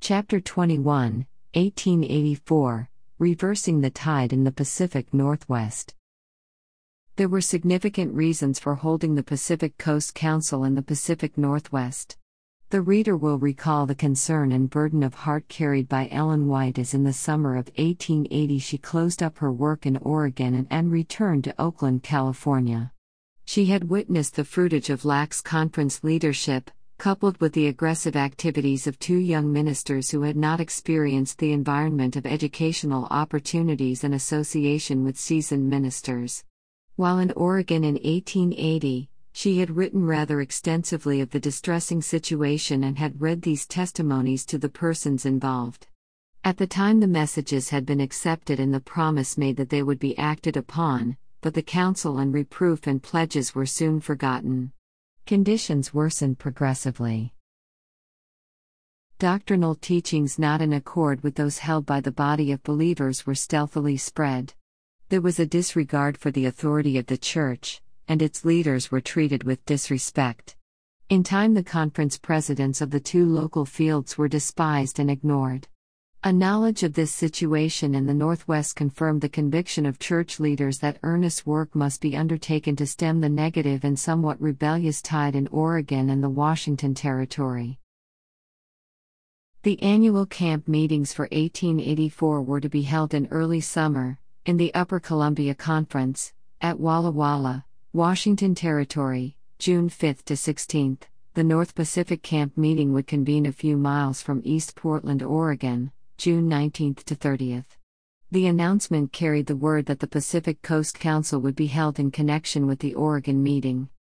Chapter 21, 1884, Reversing the Tide in the Pacific Northwest. There were significant reasons for holding the Pacific Coast Council in the Pacific Northwest. The reader will recall the concern and burden of heart carried by Ellen White as in the summer of 1880 she closed up her work in Oregon and returned to Oakland, California. She had witnessed the fruitage of lax conference leadership, coupled with the aggressive activities of two young ministers who had not experienced the environment of educational opportunities and association with seasoned ministers. While in Oregon in 1880, she had written rather extensively of the distressing situation and had read these testimonies to the persons involved. At the time, the messages had been accepted and the promise made that they would be acted upon, but the counsel and reproof and pledges were soon forgotten. Conditions worsened progressively. Doctrinal teachings not in accord with those held by the body of believers were stealthily spread. There was a disregard for the authority of the Church, and its leaders were treated with disrespect. In time, the conference presidents of the two local fields were despised and ignored. A knowledge of this situation in the Northwest confirmed the conviction of church leaders that earnest work must be undertaken to stem the negative and somewhat rebellious tide in Oregon and the Washington Territory. The annual camp meetings for 1884 were to be held in early summer, in the Upper Columbia Conference, at Walla Walla, Washington Territory, June 5 to 16. The North Pacific Camp meeting would convene a few miles from East Portland, Oregon, June 19 to 30. The announcement carried the word that the Pacific Coast Council would be held in connection with the Oregon meeting.